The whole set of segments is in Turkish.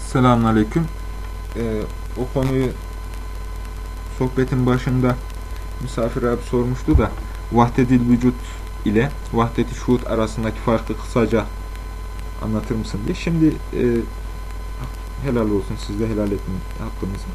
Selamünaleyküm. O konuyu sohbetin başında misafir abi sormuştu da vahdedil vücut ile vahdet-i şuhud arasındaki farkı kısaca anlatır mısın diye. Şimdi helal olsun, siz de helal etmeyin hakkınızı.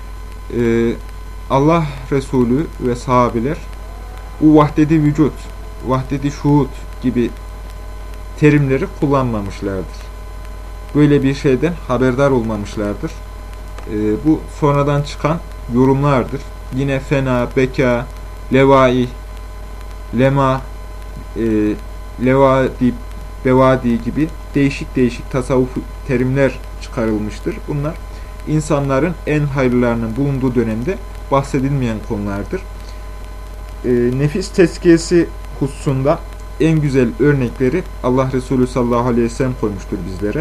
Allah Resulü ve sahabeler bu vahdet-i vücut, vahdet-i şuhud gibi terimleri kullanmamışlardır. Böyle bir şeyden haberdar olmamışlardır. Bu sonradan çıkan yorumlardır. Yine fena, beka, levai, lema, levadi, bevadi gibi değişik tasavvuf terimler çıkarılmıştır. Bunlar insanların en hayırlarının bulunduğu dönemde bahsedilmeyen konulardır. Nefis tezkiyesi hususunda en güzel örnekleri Allah Resulü sallallahu aleyhi ve sellem koymuştur bizlere.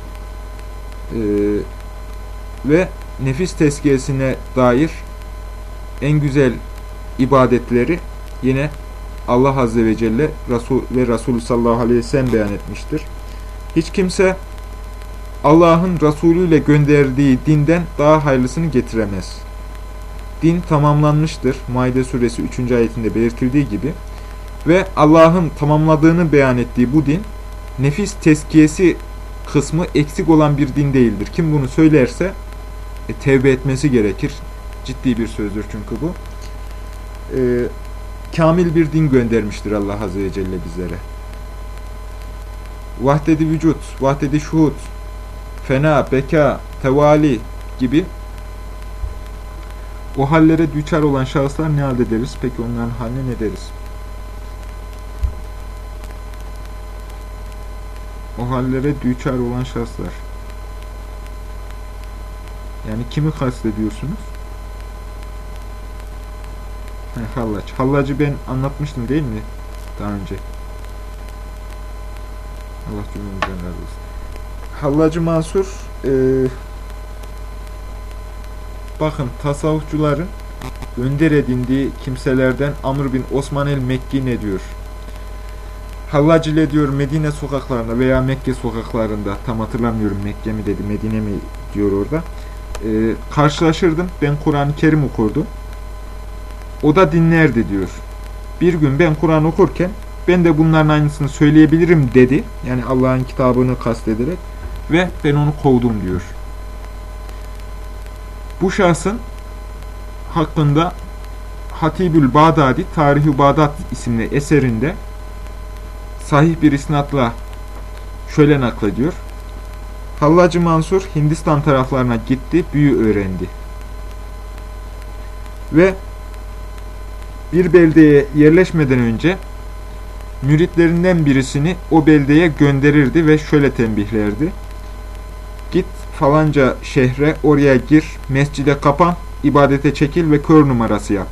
Ve nefis tezkiyesine dair en güzel ibadetleri yine Allah Azze ve Celle ve Resulü sallallahu aleyhi ve sellem beyan etmiştir. Hiç kimse Allah'ın Resulü ile gönderdiği dinden daha hayırlısını getiremez. Din tamamlanmıştır. Maide suresi 3. ayetinde belirtildiği gibi ve Allah'ın tamamladığını beyan ettiği bu din nefis tezkiyesi kısmı eksik olan bir din değildir. Kim bunu söylerse tevbe etmesi gerekir. Ciddi bir sözdür çünkü bu. Kamil bir din göndermiştir Allah Azze ve Celle bizlere. Vahdet-i vücut, vahdet-i şuhud, fena, beka, tevali gibi o hallere düçar olan şahıslar ne halde deriz? Peki onların haline ne deriz? O hallere düçar olan şahıslar. Yani kimi kastediyorsunuz? Hallaç. Hallacı ben anlatmıştım değil mi? Daha önce. Allah cümlemizden razı olsun. Hallacı Mansur bakın tasavvufçuların önder edindiği kimselerden Amr bin Osman el-Mekki ne diyor? Hallac ile diyor Medine sokaklarında veya Mekke sokaklarında, tam hatırlamıyorum Mekke mi dedi Medine mi diyor orada, karşılaşırdım. Ben Kur'an-ı Kerim okurdum. O da dinlerdi diyor. Bir gün ben Kur'an okurken ben de bunların aynısını söyleyebilirim dedi. Yani Allah'ın kitabını kastederek ve ben onu kovdum diyor. Bu şahsın hakkında Hatibül Bağdadi Tarih-i Bağdat isimli eserinde sahih bir isnatla şöyle naklediyor. Hallacı Mansur Hindistan taraflarına gitti, büyü öğrendi. Ve bir beldeye yerleşmeden önce müritlerinden birisini o beldeye gönderirdi ve şöyle tembihlerdi. Git falanca şehre, oraya gir, mescide kapan, ibadete çekil ve kör numarası yap.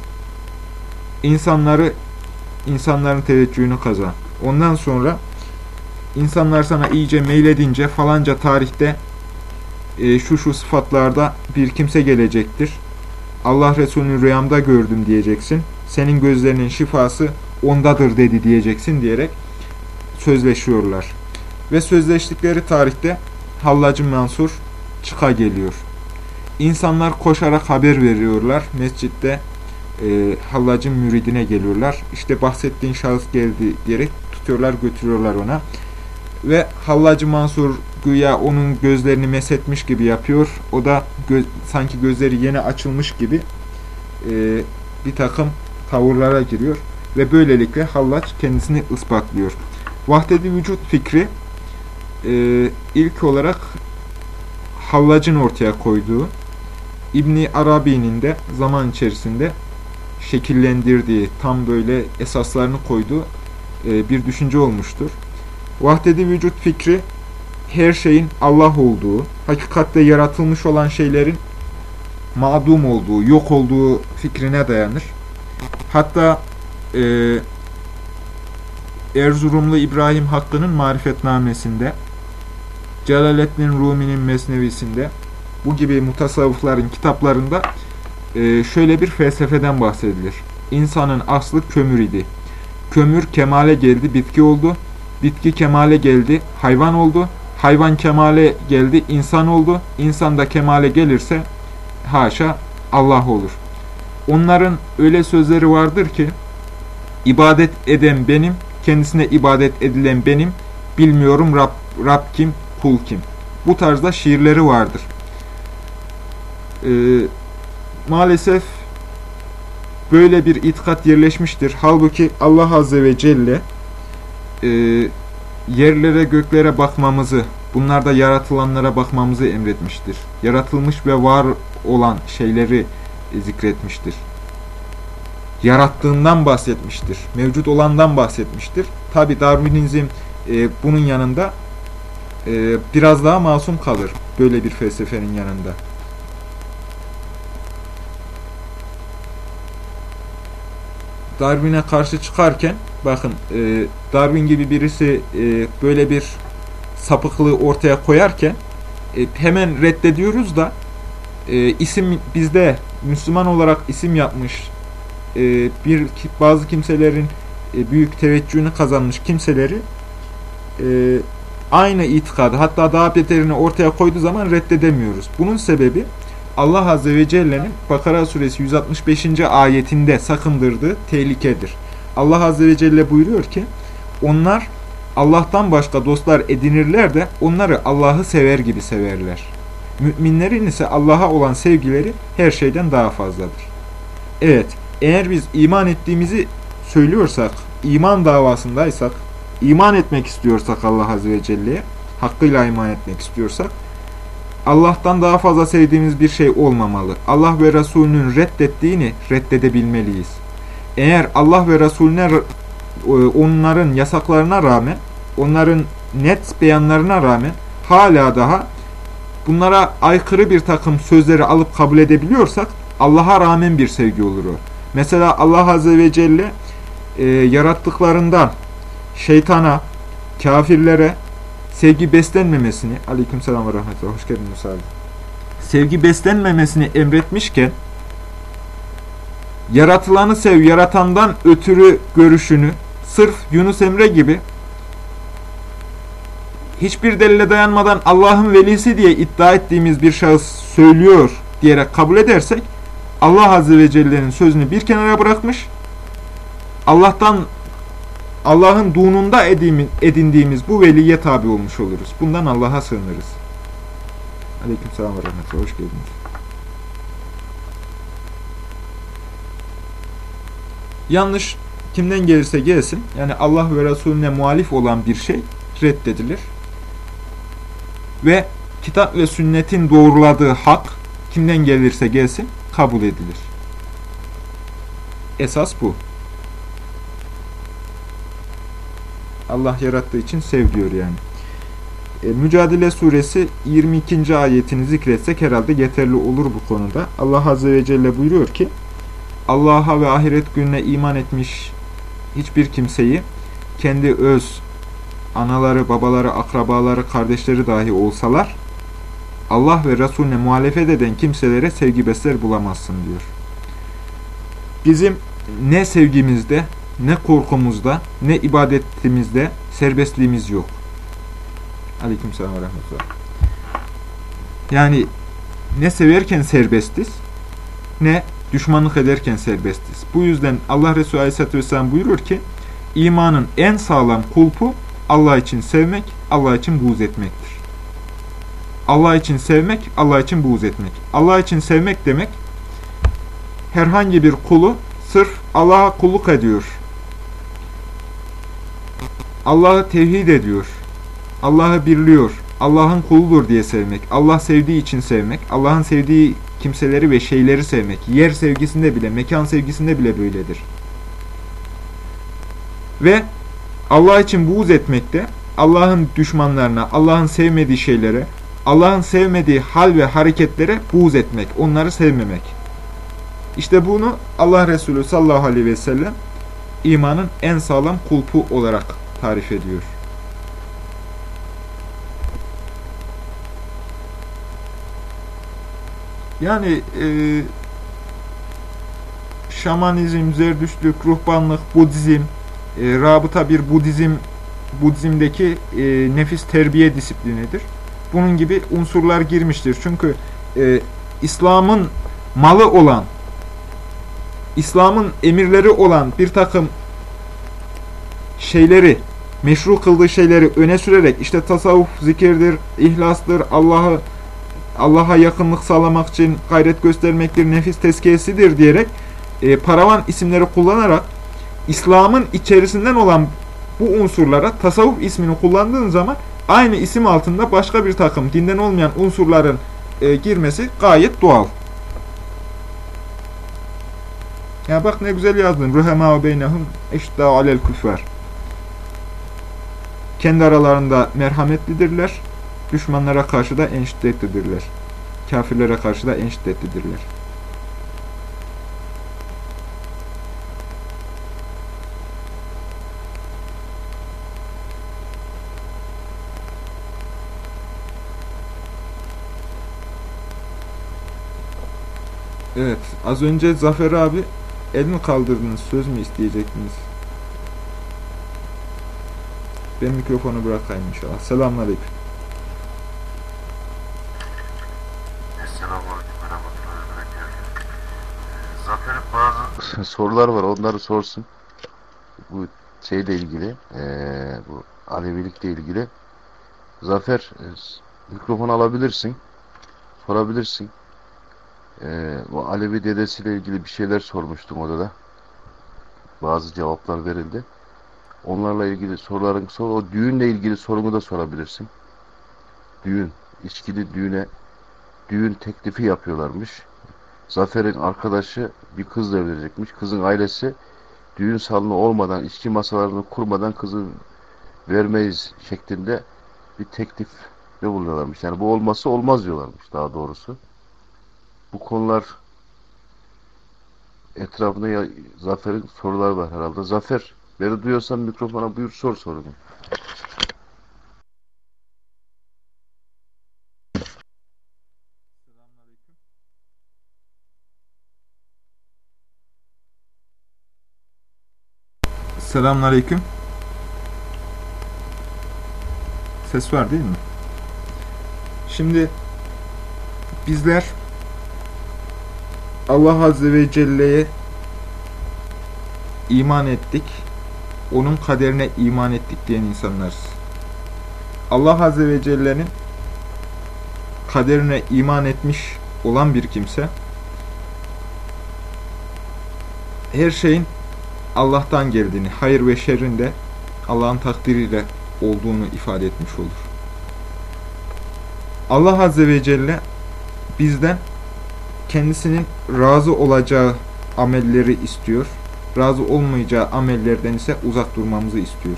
İnsanların teveccühünü kazan. Ondan sonra insanlar sana iyice meyledince falanca tarihte şu sıfatlarda bir kimse gelecektir. Allah Resulü'nü rüyamda gördüm diyeceksin. Senin gözlerinin şifası ondadır dedi diyeceksin diyerek sözleşiyorlar. Ve sözleştikleri tarihte Hallacı Mansur çıka geliyor. İnsanlar koşarak haber veriyorlar. Mescitte Hallac'ın müridine geliyorlar. İşte bahsettiğin şahıs geldi diyerek tutuyorlar, götürüyorlar ona. Ve Hallacı Mansur güya onun gözlerini meshetmiş gibi yapıyor. O da sanki gözleri yeni açılmış gibi bir takım tavırlara giriyor. Ve böylelikle Hallac kendisini ispatlıyor. Vahdet-i vücut fikri ilk olarak Hallac'ın ortaya koyduğu, İbn Arabi'nin de zaman içerisinde şekillendirdiği, tam böyle esaslarını koyduğu bir düşünce olmuştur. Vahdet-i vücut fikri her şeyin Allah olduğu, hakikatte yaratılmış olan şeylerin ma'dum olduğu, yok olduğu fikrine dayanır. Hatta Erzurumlu İbrahim Hakkı'nın Marifetnamesinde, Celaleddin Rumi'nin Mesnevisinde, bu gibi mutasavvıfların kitaplarında şöyle bir felsefeden bahsedilir. İnsanın aslı kömür idi. Kömür kemale geldi, bitki oldu. Bitki kemale geldi, hayvan oldu. Hayvan kemale geldi, insan oldu. İnsan da kemale gelirse haşa Allah olur. Onların öyle sözleri vardır ki, ibadet eden benim, kendisine ibadet edilen benim, bilmiyorum Rab kim, kul kim. Bu tarzda şiirleri vardır. Maalesef böyle bir itikat yerleşmiştir. Halbuki Allah Azze ve Celle yerlere göklere bakmamızı, bunlarda yaratılanlara bakmamızı emretmiştir. Yaratılmış ve var olan şeyleri zikretmiştir. Yarattığından bahsetmiştir. Mevcut olandan bahsetmiştir. Tabi Darwinizm bunun yanında biraz daha masum kalır. Böyle bir felsefenin yanında. Darwin'e karşı çıkarken bakın Darwin gibi birisi böyle bir sapıklığı ortaya koyarken hemen reddediyoruz da isim bizde Müslüman olarak isim yapmış bazı kimselerin büyük teveccühünü kazanmış kimseleri aynı itikadı, hatta daha beterini ortaya koyduğu zaman reddedemiyoruz. Bunun sebebi Allah Azze ve Celle'nin Bakara suresi 165. ayetinde sakındırdığı tehlikedir. Allah Azze ve Celle buyuruyor ki, onlar Allah'tan başka dostlar edinirler de onları Allah'ı sever gibi severler. Müminlerin ise Allah'a olan sevgileri her şeyden daha fazladır. Evet, eğer biz iman ettiğimizi söylüyorsak, iman davasındaysak, iman etmek istiyorsak Allah Azze ve Celle'ye, hakkıyla iman etmek istiyorsak, Allah'tan daha fazla sevdiğimiz bir şey olmamalı. Allah ve Resulünün reddettiğini reddedebilmeliyiz. Eğer Allah ve Resulüne onların yasaklarına rağmen, onların net beyanlarına rağmen hala daha bunlara aykırı bir takım sözleri alıp kabul edebiliyorsak Allah'a rağmen bir sevgi olur o. Mesela Allah Azze ve Celle yarattıklarından şeytana, kafirlere sevgi beslenmemesini, aleykümselam ve rahmetullah, hoş geldin Musa abi, sevgi beslenmemesini emretmişken, yaratılanı sev, yaratandan ötürü görüşünü, sırf Yunus Emre gibi hiçbir delile dayanmadan Allah'ın velisi diye iddia ettiğimiz bir şahıs söylüyor diyerek kabul edersek, Allah Azze ve Celle'nin sözünü bir kenara bırakmış, Allah'ın dununda edindiğimiz bu veliye tabi olmuş oluruz. Bundan Allah'a sığınırız. Aleykümselam ve rahmetullah. Hoş geldiniz. Yanlış kimden gelirse gelsin, yani Allah ve Resulüne muhalif olan bir şey reddedilir. Ve kitap ve sünnetin doğruladığı hak kimden gelirse gelsin kabul edilir. Esas bu. Allah yarattığı için sev diyor yani. Mücadele suresi 22. ayetini zikretsek herhalde yeterli olur bu konuda. Allah Azze ve Celle buyuruyor ki, Allah'a ve ahiret gününe iman etmiş hiçbir kimseyi kendi öz anaları, babaları, akrabaları, kardeşleri dahi olsalar Allah ve Resulüne muhalefet eden kimselere sevgi besler bulamazsın diyor. Bizim ne sevgimizde, ne korkumuzda, ne ibadetimizde serbestliğimiz yok. Aleykümselam ve rahmetullah. Yani ne severken serbestiz, ne düşmanlık ederken serbestiz. Bu yüzden Allah Resulü Aleyhisselatü Vesselam buyurur ki, imanın en sağlam kulpu Allah için sevmek, Allah için buğz etmektir. Allah için sevmek, Allah için buğz etmek. Allah için sevmek demek, herhangi bir kulu sırf Allah'a kulluk ediyor, Allah'ı tevhid ediyor, Allah'ı birliyor, Allah'ın kuludur diye sevmek, Allah sevdiği için sevmek, Allah'ın sevdiği kimseleri ve şeyleri sevmek, yer sevgisinde bile, mekan sevgisinde bile böyledir. Ve Allah için buğz etmekte, Allah'ın düşmanlarına, Allah'ın sevmediği şeylere, Allah'ın sevmediği hal ve hareketlere buğz etmek, onları sevmemek. İşte bunu Allah Resulü sallallahu aleyhi ve sellem imanın en sağlam kulpu olarak tarif ediyor. Yani şamanizm, zerdüştlük, ruhbanlık, Budizm, rabıta bir Budizm Budizm'deki nefis terbiye disiplinidir. Bunun gibi unsurlar girmiştir. Çünkü İslam'ın malı olan, İslam'ın emirleri olan bir takım şeyleri, meşru kıldığı şeyleri öne sürerek, işte tasavvuf zikirdir, ihlastır, Allah'a yakınlık sağlamak için gayret göstermektir, nefis tezkiyesidir diyerek paravan isimleri kullanarak İslam'ın içerisinden olan bu unsurlara tasavvuf ismini kullandığın zaman aynı isim altında başka bir takım dinden olmayan unsurların girmesi gayet doğal. Ya bak ne güzel yazdın. Ruhema beynehum eşda alel küffar. Kendi aralarında merhametlidirler. Düşmanlara karşı da en şiddetlidirler. Kafirlere karşı da en şiddetlidirler. Evet, az önce Zafer abi el mi kaldırdınız, söz mü isteyecektiniz? Ben mikrofonu bırakayım inşallah. Selamünaleyküm. Selamünaleyküm ve rahmetullahi ve berekatuhu. Zafer'in bazı sorular var, onları sorsun. Bu şeyle ilgili, bu Alevilikle ilgili. Zafer, mikrofon alabilirsin, sorabilirsin. Bu Alevi dedesiyle ilgili bir şeyler sormuştum odada. Bazı cevaplar verildi. Onlarla ilgili soruların sor. O düğünle ilgili sorunu da sorabilirsin. Düğün, içkili düğün teklifi yapıyorlarmış. Zafer'in arkadaşı bir kızla evlenecekmiş. Kızın ailesi düğün salonu olmadan, içki masalarını kurmadan kızı vermeyiz şeklinde bir teklifte bulunuyorlarmış. Yani bu olması olmaz diyorlarmış daha doğrusu. Bu konular etrafında Zafer'in sorular var herhalde. Zafer, beni duyuyorsan mikrofona buyur, sor sorunu. Selamünaleyküm. Ses var değil mi? Şimdi bizler Allah Azze ve Celle'ye iman ettik. Onun kaderine iman ettik diyen insanlarız. Allah Azze ve Celle'nin kaderine iman etmiş olan bir kimse her şeyin Allah'tan geldiğini, hayır ve şerrin de Allah'ın takdiriyle olduğunu ifade etmiş olur. Allah Azze ve Celle bizden kendisinin razı olacağı amelleri istiyor. Razı olmayacağı amellerden ise uzak durmamızı istiyor.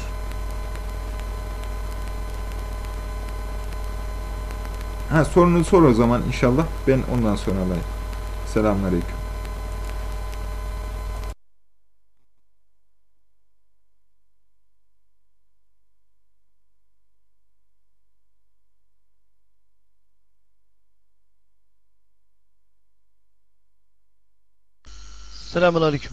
Sorunu sor o zaman inşallah. Ben ondan sonra alayım. Selamünaleyküm. Selamünaleyküm.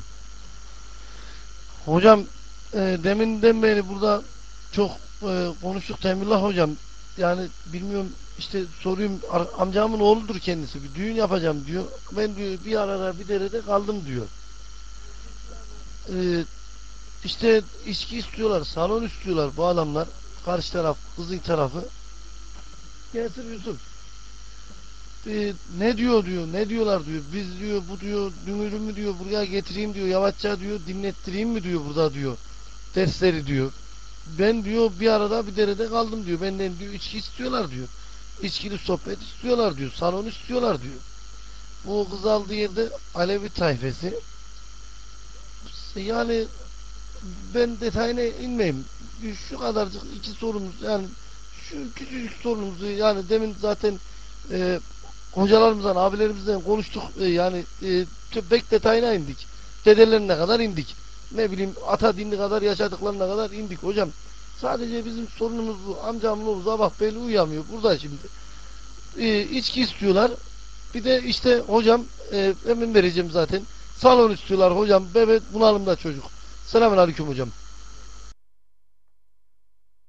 Hocam deminden beri burada çok konuştuk Temillah hocam. Yani bilmiyorum işte soruyorum amcamın oğludur kendisi. Bir düğün yapacağım diyor. Ben diyor bir arada bir derede kaldım diyor. İşte içki istiyorlar, salon istiyorlar bu adamlar. Karşı taraf, kızın tarafı. Yasir Yusuf. Ne diyor diyor, ne diyorlar diyor. Biz diyor bu diyor dünürümü diyor buraya getireyim diyor. Yavaşça diyor dinlettireyim mi diyor burada diyor. Dersleri diyor. Ben diyor bir arada bir derede kaldım diyor. Benden diyor içki istiyorlar diyor. İçkili sohbet istiyorlar diyor. Salon istiyorlar diyor. Bu kız aldığı yerde Alevi tayfesi. Yani ben detayına inmeyeyim. Şu kadarcık iki sorumuz yani şu küçücük sorunumuzu yani demin zaten hocalarımızdan, abilerimizden konuştuk. Pek detayına indik. Dedelerine kadar indik. Ne bileyim ata dini kadar yaşadıklarına kadar indik hocam. Sadece bizim sorunumuz bu. Amcamın oğlu sabah belli uyuyamıyor. Burada şimdi. İçki istiyorlar. Bir de işte hocam emin vereceğim zaten. Salon istiyorlar hocam. Bebek bunalımda çocuk. Selamünaleyküm hocam.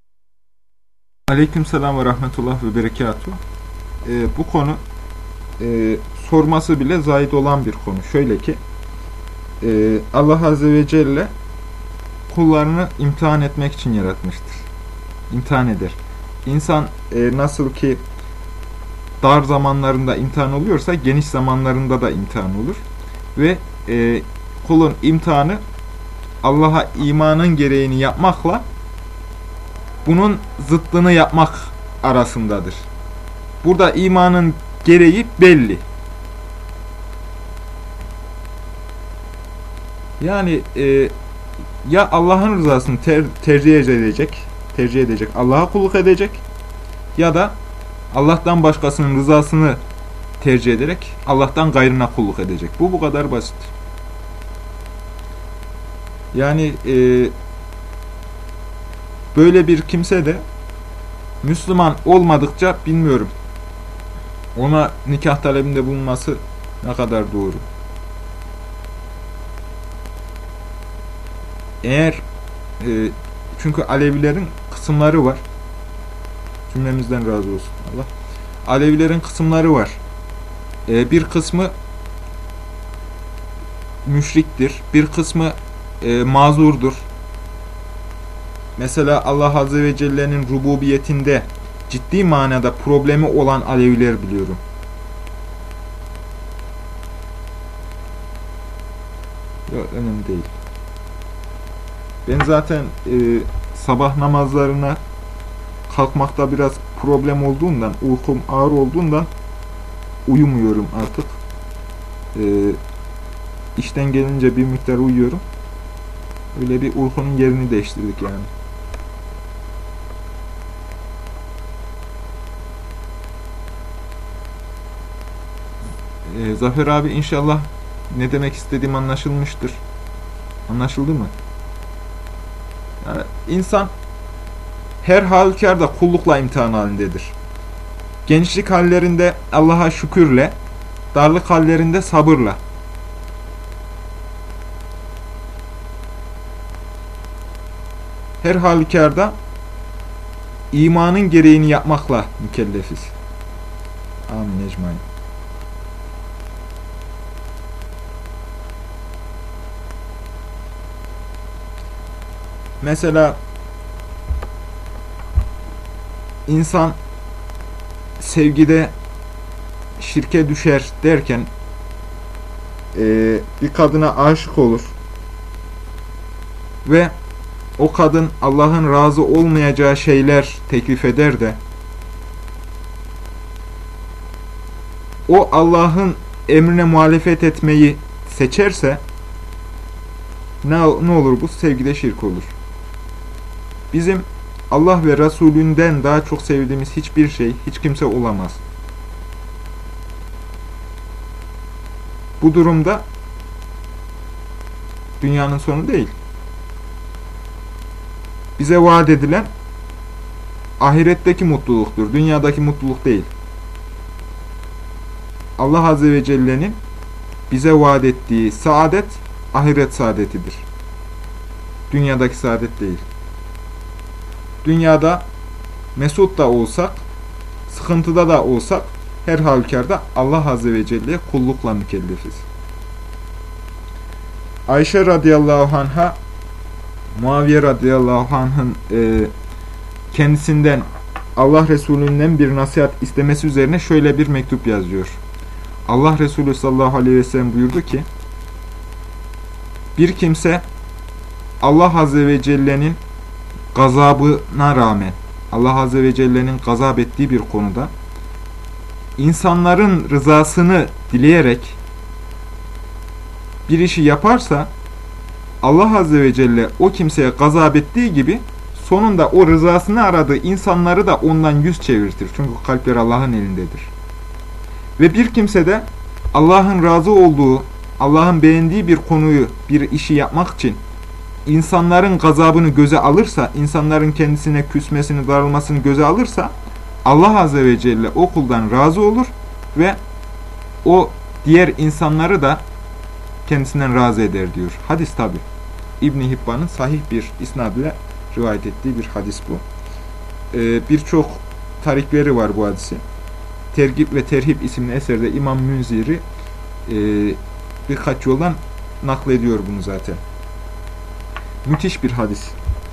Aleykümselam ve rahmetullah ve berekatuhu. Bu konu sorması bile zayid olan bir konu. Şöyle ki Allah Azze ve Celle kullarını imtihan etmek için yaratmıştır. İmtihan eder. İnsan nasıl ki dar zamanlarında imtihan oluyorsa geniş zamanlarında da imtihan olur. Ve kulun imtihanı Allah'a imanın gereğini yapmakla bunun zıttını yapmak arasındadır. Burada imanın gereği belli. Yani ya Allah'ın rızasını tercih edecek, Allah'a kulluk edecek ya da Allah'tan başkasının rızasını tercih ederek Allah'tan gayrına kulluk edecek. Bu kadar basit. Yani böyle bir kimse de Müslüman olmadıkça bilmiyorum ona nikah talebinde bulunması ne kadar doğru. Eğer çünkü Alevilerin kısımları var. Cümlemizden razı olsun Allah. Alevilerin kısımları var. Bir kısmı müşriktir. Bir kısmı mazurdur. Mesela Allah Azze ve Celle'nin rububiyetinde ciddi manada problemi olan Aleviler biliyorum. Yok, önemli değil. Ben zaten sabah namazlarına kalkmakta biraz problem olduğundan, uykum ağır olduğundan uyumuyorum artık. İşten gelince bir miktar uyuyorum. Öyle bir uykunun yerini değiştirdik yani. Zafer abi inşallah ne demek istediğim anlaşılmıştır. Anlaşıldı mı? Yani insan her halükarda kullukla imtihan halindedir. Gençlik hallerinde Allah'a şükürle, darlık hallerinde sabırla. Her halükarda imanın gereğini yapmakla mükellefiz. Amin ecmaîn. Mesela insan sevgide şirke düşer derken bir kadına aşık olur ve o kadın Allah'ın razı olmayacağı şeyler teklif eder de o Allah'ın emrine muhalefet etmeyi seçerse ne olur bu? Sevgide şirk olur. Bizim Allah ve Resulünden daha çok sevdiğimiz hiçbir şey, hiç kimse olamaz. Bu durumda dünyanın sonu değil. Bize vaat edilen ahiretteki mutluluktur, dünyadaki mutluluk değil. Allah Azze ve Celle'nin bize vaat ettiği saadet, ahiret saadetidir. Dünyadaki saadet değil. Dünyada mesut da olsak, sıkıntıda da olsak, her halükarda Allah Azze ve Celle'ye kullukla mükellefiz. Ayşe radıyallahu anh'a Muaviye radıyallahu anh'ın kendisinden Allah Resulü'nden bir nasihat istemesi üzerine şöyle bir mektup yazıyor. Allah Resulü sallallahu aleyhi ve sellem buyurdu ki, bir kimse Allah Azze ve Celle'nin gazabına rağmen, Allah Azze ve Celle'nin gazap ettiği bir konuda insanların rızasını dileyerek bir işi yaparsa, Allah Azze ve Celle o kimseye gazap ettiği gibi sonunda o rızasını aradığı insanları da ondan yüz çevirtir. Çünkü kalpler Allah'ın elindedir. Ve bir kimse de Allah'ın razı olduğu, Allah'ın beğendiği bir konuyu, bir işi yapmak için insanların gazabını göze alırsa, insanların kendisine küsmesini, darılmasını göze alırsa, Allah Azze ve Celle o kuldan razı olur ve o diğer insanları da kendisinden razı eder diyor. Hadis tabi. İbn-i Hibban'ın sahih bir isnad ile rivayet ettiği bir hadis bu. birçok tarikleri var bu hadisi. Tergib ve Terhib isimli eserde İmam Münziri birkaç yoldan naklediyor bunu zaten. Müthiş bir hadis.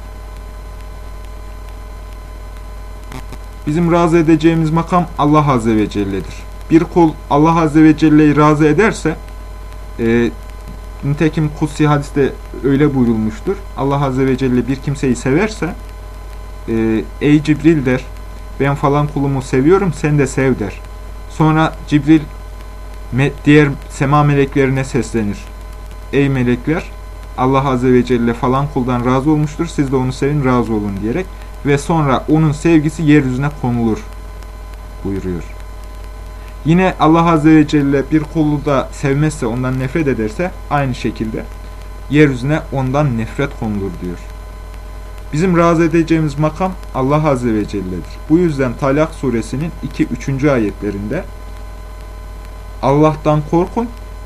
Bizim razı edeceğimiz makam Allah Azze ve Celle'dir. Bir kul Allah Azze ve Celle'yi razı ederse, nitekim Kutsi hadiste öyle buyurulmuştur. Allah Azze ve Celle bir kimseyi severse, ey Cibril der, ben falan kulumu seviyorum, sen de sev der. Sonra Cibril diğer sema meleklerine seslenir. Ey melekler, Allah Azze ve Celle falan kuldan razı olmuştur, siz de onu sevin, razı olun diyerek. Ve sonra onun sevgisi yeryüzüne konulur buyuruyor. Yine Allah Azze ve Celle bir kulu da sevmezse, ondan nefret ederse aynı şekilde yeryüzüne ondan nefret konulur diyor. Bizim razı edeceğimiz makam Allah Azze ve Celle'dir. Bu yüzden Talak suresinin 2-3. ayetlerinde Allah'tan korkun,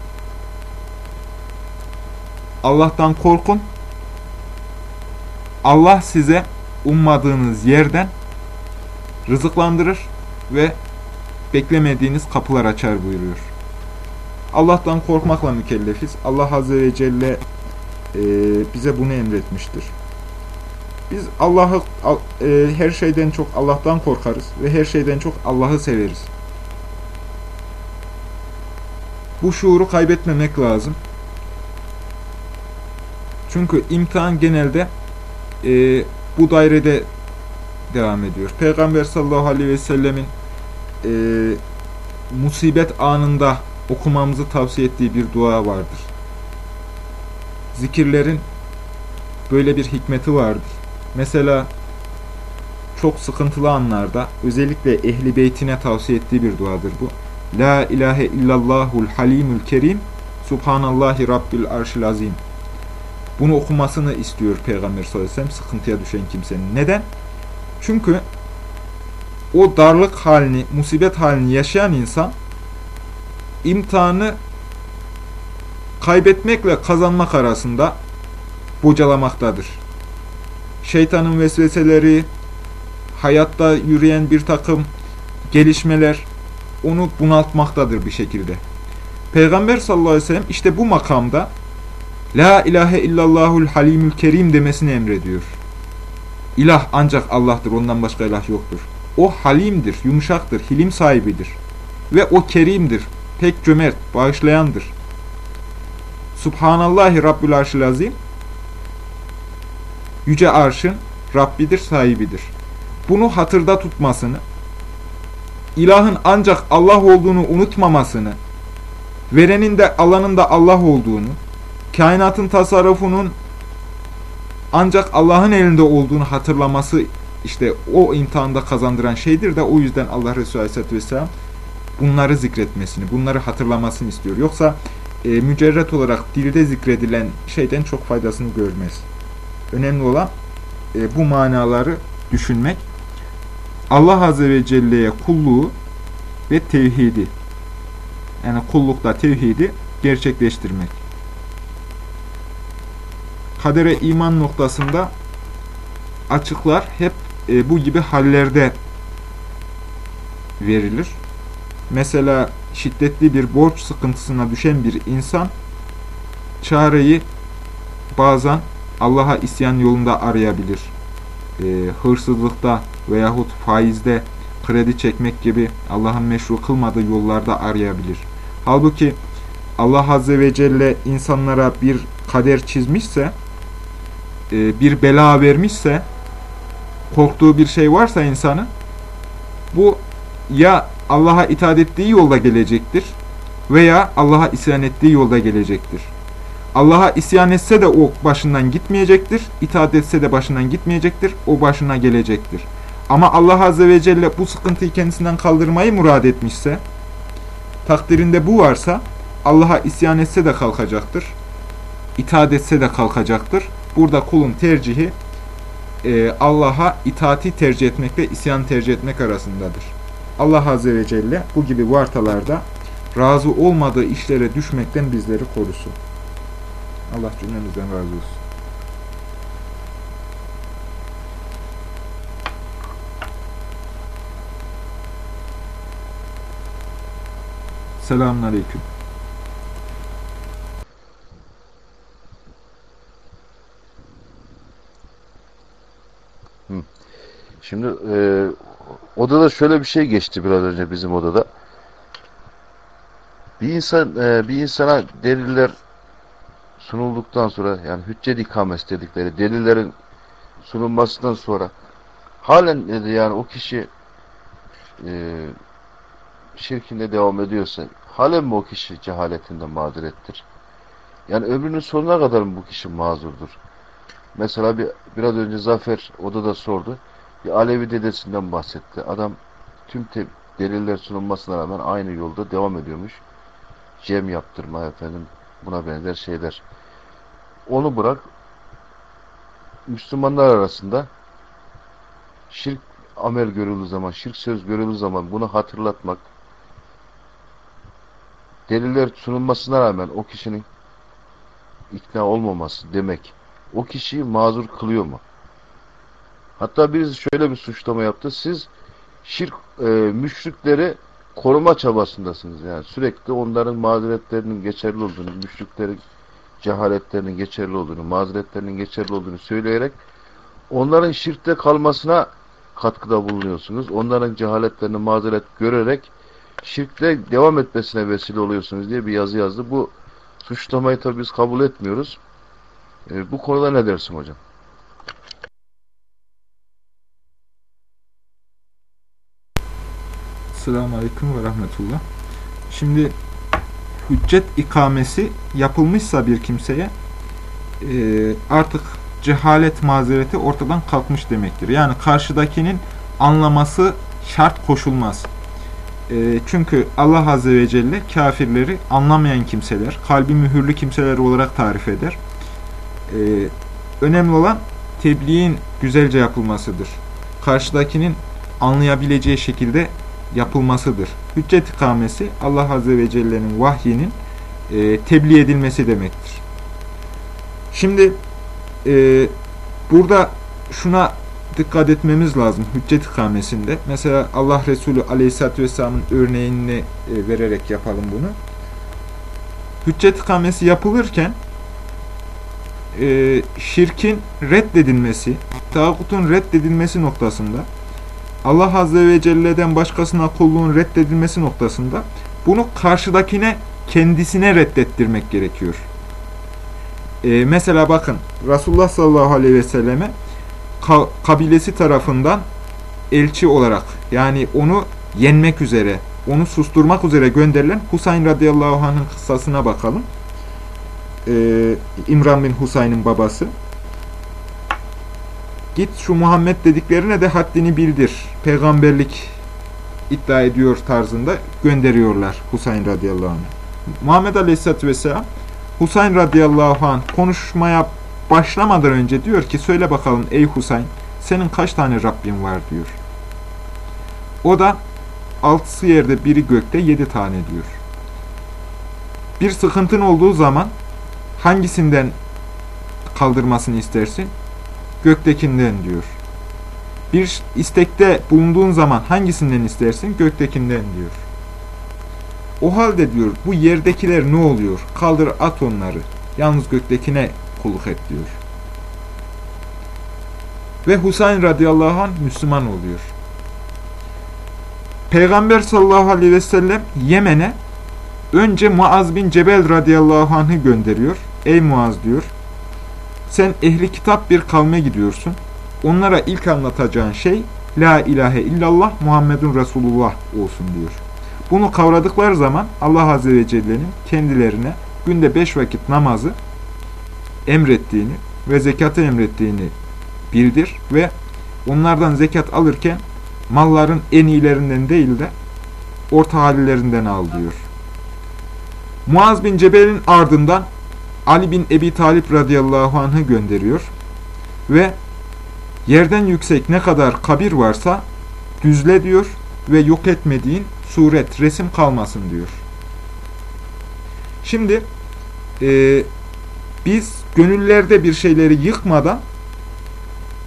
Allah'tan korkun, Allah size ummadığınız yerden rızıklandırır ve beklemediğiniz kapılar açar buyuruyor. Allah'tan korkmakla mükellefiz. Allah Azze ve Celle bize bunu emretmiştir. Biz Allah'ı her şeyden çok Allah'tan korkarız ve her şeyden çok Allah'ı severiz. Bu şuuru kaybetmemek lazım. Çünkü imtihan genelde bu dairede devam ediyor. Peygamber sallallahu aleyhi ve sellemin musibet anında okumamızı tavsiye ettiği bir dua vardır. Zikirlerin böyle bir hikmeti vardır. Mesela çok sıkıntılı anlarda özellikle Ehli Beytine tavsiye ettiği bir duadır bu. La ilahe illallahul halimul kerim Subhanallahi Rabbil arşil azim. Bunu okumasını istiyor Peygamber sallallahu aleyhi ve sellem sıkıntıya düşen kimsenin. Neden? Çünkü o darlık halini, musibet halini yaşayan insan imtihanı kaybetmekle kazanmak arasında bocalamaktadır. Şeytanın vesveseleri, hayatta yürüyen bir takım gelişmeler onu bunaltmaktadır bir şekilde. Peygamber sallallahu aleyhi ve sellem işte bu makamda La ilahe illallahul halimul kerim demesini emrediyor. İlah ancak Allah'tır, ondan başka ilah yoktur. O halimdir, yumuşaktır, hilim sahibidir. Ve o kerimdir, pek cömert, bağışlayandır. Subhanallahi Rabbül arşil azim, yüce arşın Rabbidir, sahibidir. Bunu hatırda tutmasını, ilahın ancak Allah olduğunu unutmamasını, verenin de alanın da Allah olduğunu, kainatın tasarrufunun ancak Allah'ın elinde olduğunu hatırlaması işte o imtihanda kazandıran şeydir de o yüzden Allah Resulü Aleyhisselatü Vesselam bunları zikretmesini, bunları hatırlamasını istiyor. Yoksa mücerret olarak dilde zikredilen şeyden çok faydasını görmez. Önemli olan bu manaları düşünmek. Allah Azze ve Celle'ye kulluğu ve tevhidi, yani kullukta tevhidi gerçekleştirmek. Kadere iman noktasında açıklar hep bu gibi hallerde verilir. Mesela şiddetli bir borç sıkıntısına düşen bir insan çareyi bazen Allah'a isyan yolunda arayabilir. Hırsızlıkta veyahut faizde kredi çekmek gibi Allah'ın meşru kılmadığı yollarda arayabilir. Halbuki Allah Azze ve Celle insanlara bir kader çizmişse, bir bela vermişse, korktuğu bir şey varsa insanın, bu ya Allah'a itaat ettiği yolda gelecektir veya Allah'a isyan ettiği yolda gelecektir. Allah'a isyan etse de o başından gitmeyecektir, itaat etse de başından gitmeyecektir, o başına gelecektir. Ama Allah Azze ve Celle bu sıkıntıyı kendisinden kaldırmayı murad etmişse, takdirinde bu varsa, Allah'a isyan etse de kalkacaktır, itaat etse de kalkacaktır. Burada kulun tercihi Allah'a itaati tercih etmekle isyan tercih etmek arasındadır. Allah Azze ve Celle bu gibi vartalarda razı olmadığı işlere düşmekten bizleri korusun. Allah cümlemizden razı olsun. Selamünaleyküm. Şimdi odada şöyle bir şey geçti biraz önce bizim odada. Bir insana deliller sunulduktan sonra, yani hüccet ikamesi dedikleri delillerin sunulmasından sonra halen dedi, yani o kişi şirkinde devam ediyorsa halen mi o kişi cehaletinden mazurettir? Yani ömrünün sonuna kadar mı bu kişi mazurdur? Mesela biraz önce Zafer odada sordu. Bir Alevi dedesinden bahsetti. Adam tüm deliller sunulmasına rağmen aynı yolda devam ediyormuş. Cem yaptırma efendim, buna benzer şeyler. Onu bırak, Müslümanlar arasında şirk amel görüldüğü zaman, şirk söz görüldüğü zaman bunu hatırlatmak, deliller sunulmasına rağmen o kişinin ikna olmaması demek, o kişiyi mazur kılıyor mu? Hatta birisi şöyle bir suçlama yaptı. Siz müşrikleri koruma çabasındasınız. Yani sürekli onların mazeretlerinin geçerli olduğunu, müşriklerin cehaletlerinin geçerli olduğunu, mazeretlerinin geçerli olduğunu söyleyerek onların şirkte kalmasına katkıda bulunuyorsunuz. Onların cehaletlerini mazeret görerek şirkte devam etmesine vesile oluyorsunuz diye bir yazı yazdı. Bu suçlamayı tabii biz kabul etmiyoruz. Bu konuda ne dersin hocam? Selamünaleyküm ve rahmetullah. Şimdi hüccet ikamesi yapılmışsa bir kimseye artık cehalet mazereti ortadan kalkmış demektir. Yani karşıdakinin anlaması şart koşulmaz. Çünkü Allah Azze ve Celle kafirleri anlamayan kimseler, kalbi mühürlü kimseler olarak tarif eder. Önemli olan tebliğin güzelce yapılmasıdır. Karşıdakinin anlayabileceği şekilde yapılmasıdır. Hüccet ikamesi Allah Azze ve Celle'nin vahyinin tebliğ edilmesi demektir. Şimdi burada şuna dikkat etmemiz lazım hüccet ikamesinde. Mesela Allah Resulü Aleyhisselatü Vesselam'ın örneğini vererek yapalım bunu. Hüccet ikamesi yapılırken şirkin reddedilmesi, tağutun reddedilmesi noktasında, Allah Azze ve Celle'den başkasına kulluğun reddedilmesi noktasında bunu karşıdakine, kendisine reddettirmek gerekiyor. Mesela bakın, Resulullah sallallahu aleyhi ve selleme kabilesi tarafından elçi olarak, yani onu yenmek üzere, onu susturmak üzere gönderilen Husayn radıyallahu anh'ın kıssasına bakalım. İmran bin Husayn'ın babası. Git şu Muhammed dediklerine de haddini bildir, peygamberlik iddia ediyor tarzında gönderiyorlar Husayn radıyallahu anh. Muhammed aleyhisselatü vesselam Husayn radıyallahu anh konuşmaya başlamadan önce diyor ki, söyle bakalım ey Husayn, senin kaç tane Rabbin var diyor. O da 6'sı yerde biri gökte 7 tane diyor. Bir sıkıntın olduğu zaman hangisinden kaldırmasını istersin? Göktekinden diyor. Bir istekte bulunduğun zaman hangisinden istersin? Göktekinden diyor. O halde diyor, bu yerdekiler ne oluyor? Kaldır at onları. Yalnız göktekine kulluk et diyor. Ve Husayn radıyallahu anh Müslüman oluyor. Peygamber sallallahu aleyhi ve sellem Yemen'e önce Muaz bin Cebel radıyallahu anh'ı gönderiyor. Ey Muaz diyor, sen ehli kitap bir kavme gidiyorsun. Onlara ilk anlatacağın şey La ilahe illallah Muhammedun Resulullah olsun diyor. Bunu kavradıkları zaman Allah Azze ve Celle'nin kendilerine günde 5 vakit namazı emrettiğini ve zekatı emrettiğini bildir ve onlardan zekat alırken malların en iyilerinden değil de orta hallilerinden al diyor. Muaz bin Cebel'in ardından Ali bin Ebi Talip radıyallahu anh'ı gönderiyor ve yerden yüksek ne kadar kabir varsa düzle diyor ve yok etmediğin suret, resim kalmasın diyor. Şimdi biz gönüllerde bir şeyleri yıkmadan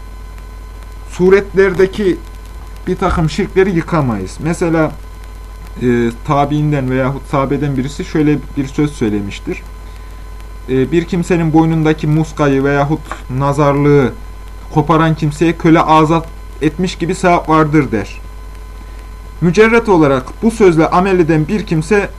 suretlerdeki bir takım şirkleri yıkamayız. Mesela tabiinden veyahut sahabeden birisi şöyle bir söz söylemiştir. Bir kimsenin boynundaki muskayı veyahut nazarlığı koparan kimseye köle azat etmiş gibi sevap vardır der. Mücerret olarak bu sözle amel eden bir kimse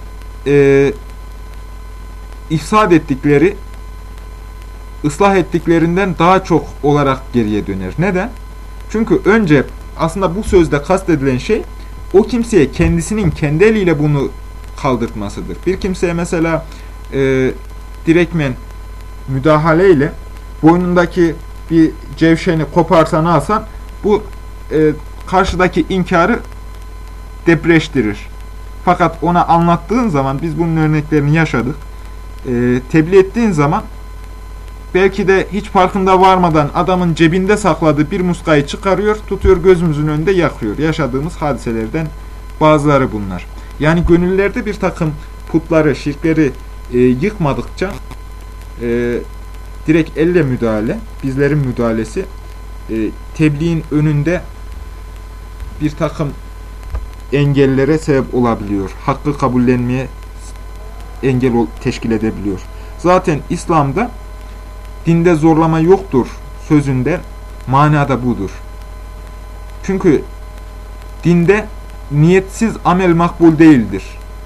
ifsad ettikleri, ıslah ettiklerinden daha çok olarak geriye döner. Neden? Çünkü önce aslında bu sözde kastedilen şey o kimseye kendisinin kendi eliyle bunu kaldırtmasıdır. Bir kimseye mesela direktmen müdahaleyle boynundaki bir cevşeni koparsan alsan bu karşıdaki inkarı depreştirir. Fakat ona anlattığın zaman, biz bunun örneklerini yaşadık, tebliğ ettiğin zaman belki de hiç farkında varmadan adamın cebinde sakladığı bir muskayı çıkarıyor, tutuyor gözümüzün önünde yakıyor. Yaşadığımız hadiselerden bazıları bunlar. Yani gönüllerde bir takım putları, şirkleri yıkmadıkça direkt elle müdahale, bizlerin müdahalesi tebliğin önünde bir takım engellere sebep olabiliyor. Hakkı kabullenmeye engel teşkil edebiliyor. Zaten İslam'da dinde zorlama yoktur sözünde manada budur. Çünkü dinde niyetsiz amel makbul değildir.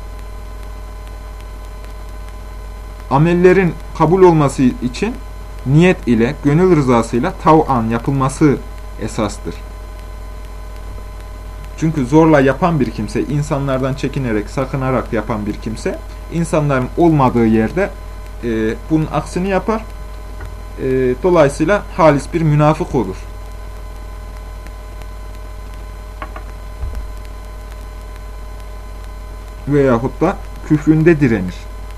Amellerin kabul olması için niyet ile, gönül rızasıyla tav'an yapılması esastır. Çünkü zorla yapan bir kimse, insanlardan çekinerek, sakınarak yapan bir kimse, insanların olmadığı yerde bunun aksini yapar. Dolayısıyla halis bir münafık olur. Veyahut da küfründe direnir.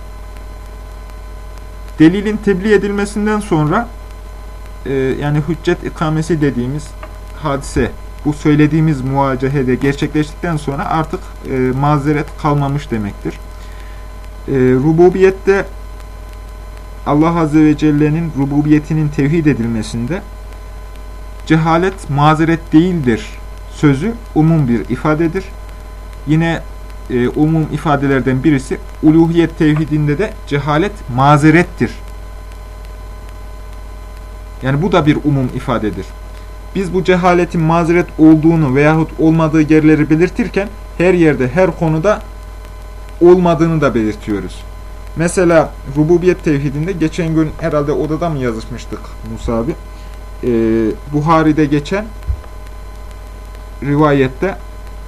Delilin tebliğ edilmesinden sonra yani hüccet ikamesi dediğimiz hadise, bu söylediğimiz muvacehede gerçekleştikten sonra artık mazeret kalmamış demektir. Rububiyette Allah Azze ve Celle'nin rububiyetinin tevhid edilmesinde cehalet mazeret değildir sözü umum bir ifadedir. Yine umum ifadelerden birisi uluhiyet tevhidinde de cehalet mazerettir. Yani bu da bir umum ifadedir. Biz bu cehaletin mazeret olduğunu veyahut olmadığı yerleri belirtirken her yerde, her konuda olmadığını da belirtiyoruz. Mesela rububiyet tevhidinde geçen gün herhalde odada mı yazışmıştık Musa abi? Buhari'de geçen rivayette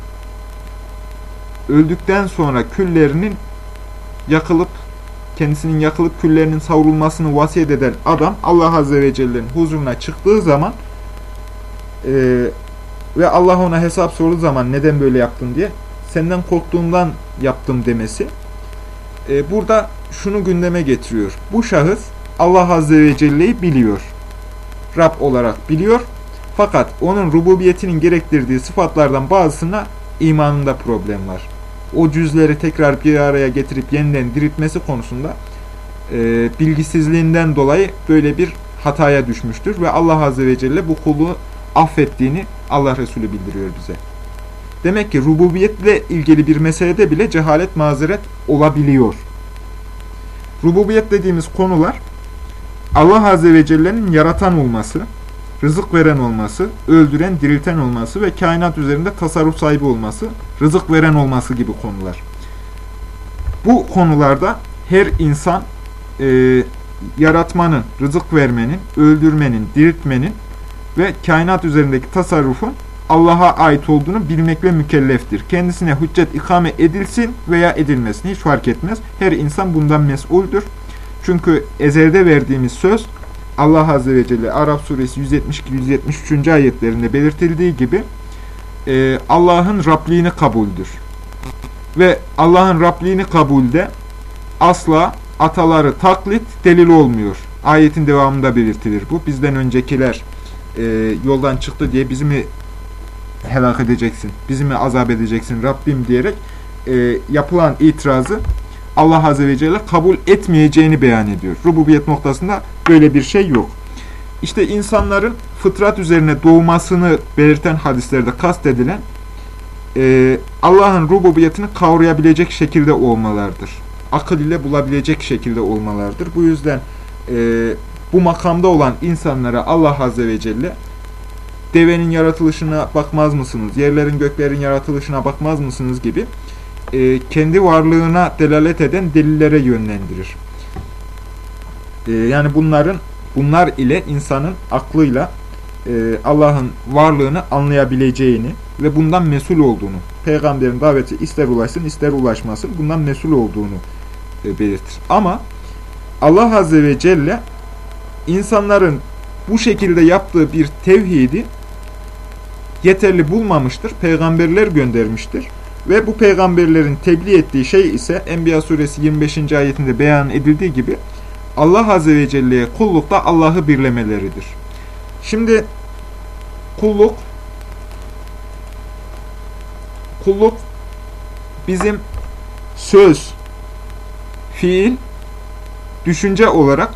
öldükten sonra küllerinin yakılıp, kendisinin yakılıp küllerinin savrulmasını vasiyet eden adam Allah Azze ve Celle'nin huzuruna çıktığı zaman ve Allah ona hesap sorduğu zaman neden böyle yaptın diye, senden korktuğumdan yaptım demesi burada şunu gündeme getiriyor. Bu şahıs Allah Azze ve Celle'yi biliyor. Rab olarak biliyor. Fakat onun rububiyetinin gerektirdiği sıfatlardan bazısına imanında problem var. O cüzleri tekrar bir araya getirip yeniden diriltmesi konusunda bilgisizliğinden dolayı böyle bir hataya düşmüştür. Ve Allah Azze ve Celle bu kulu affettiğini Allah Resulü bildiriyor bize. Demek ki rububiyetle ilgili bir meselede bile cehalet mazeret olabiliyor. Rububiyet dediğimiz konular Allah Azze ve Celle'nin yaratan olması, rızık veren olması, öldüren, dirilten olması ve kainat üzerinde tasarruf sahibi olması, rızık veren olması gibi konular. Bu konularda her insan yaratmanın, rızık vermenin, öldürmenin, diriltmenin ve kainat üzerindeki tasarrufun Allah'a ait olduğunu bilmekle mükelleftir. Kendisine hüccet ikame edilsin veya edilmesin hiç fark etmez. Her insan bundan mesuldür. Çünkü ezelde verdiğimiz söz Allah Azze ve Celle Araf suresi 172-173. ayetlerinde belirtildiği gibi Allah'ın Rabliğini kabuldür. Ve Allah'ın Rabliğini kabulde asla ataları taklit delil olmuyor. Ayetin devamında belirtilir bu. Bizden öncekiler yoldan çıktı diye bizi mi helak edeceksin, bizi mi azap edeceksin Rabbim diyerek yapılan itirazı Allah Azze ve Celle kabul etmeyeceğini beyan ediyor. Rububiyet noktasında böyle bir şey yok. İşte insanların fıtrat üzerine doğmasını belirten hadislerde kastedilen Allah'ın rububiyetini kavrayabilecek şekilde olmalardır. Akıl ile bulabilecek şekilde olmalardır. Bu yüzden bu makamda olan insanlara Allah Azze ve Celle devenin yaratılışına bakmaz mısınız, yerlerin göklerin yaratılışına bakmaz mısınız gibi kendi varlığına delalet eden delillere yönlendirir. Yani bunlar ile insanın aklıyla Allah'ın varlığını anlayabileceğini ve bundan mesul olduğunu, peygamberin daveti ister ulaşsın ister ulaşmasın bundan mesul olduğunu belirtir. Ama Allah Azze ve Celle insanların bu şekilde yaptığı bir tevhidi yeterli bulmamıştır. Peygamberler göndermiştir. Ve bu peygamberlerin tebliğ ettiği şey ise Enbiya suresi 25. ayetinde beyan edildiği gibi Allah Azze ve Celle'ye kullukta Allah'ı birlemeleridir. Şimdi kulluk bizim söz, fiil, düşünce olarak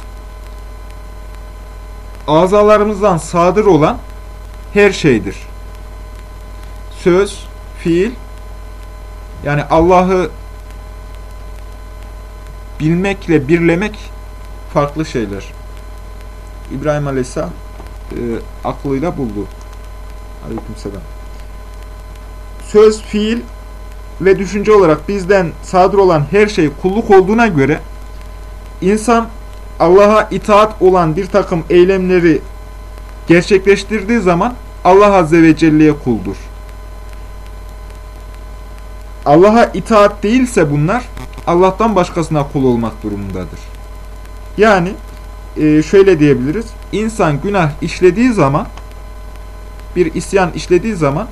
azalarımızdan sadır olan her şeydir. Söz, fiil, yani Allah'ı bilmekle birlemek farklı şeyler. İbrahim Aleyhisselam aklıyla buldu. Aleykümselam. Söz, fiil ve düşünce olarak bizden sadır olan her şey kulluk olduğuna göre insan Allah'a itaat olan bir takım eylemleri gerçekleştirdiği zaman Allah Azze ve Celle'ye kuldur. Allah'a itaat değilse bunlar Allah'tan başkasına kul olmak durumundadır. Yani şöyle diyebiliriz. İnsan günah işlediği zaman, bir isyan işlediği zaman